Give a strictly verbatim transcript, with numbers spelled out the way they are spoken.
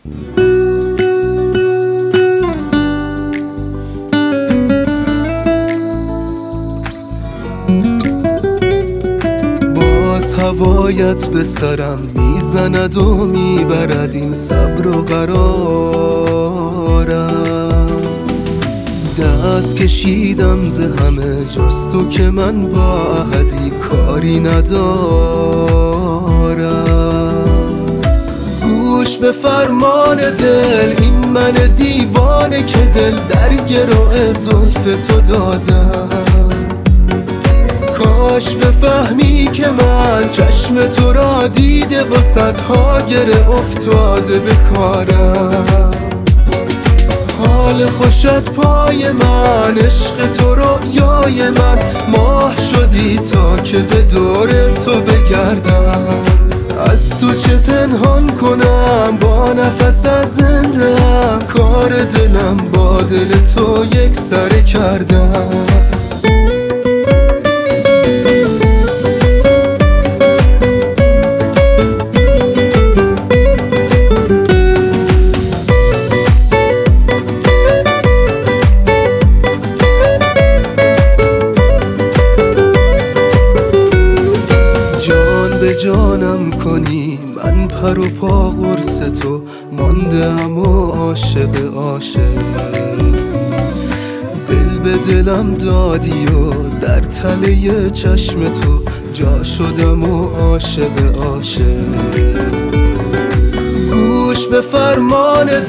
باز هوایت به سرم میزند و میبرد این صبر و قرارم. دست کشیدم ز همه جز تو که من با احدی کاری ندارم. گوش به فرمان دل، این من دیوانه که دل در گروه زلف تو دادم. کاش بفهمی که من چشم تو را دیده و صدها گره افتاده به کارم. حال خوشت پای من، عشق تو رویای من، ماه شدی تا که به دور تو بگردم. از تو چه پنهان کنم، با نفست زنده‌ام، کار دلم با دل تو یک سره کردم. جانم کنی من پر و پا قرص تو ماندم و عاشق عاشق. دل به دلم دادی و در تله چشم تو جا شدم و عاشق عاشق. گوش به فرمان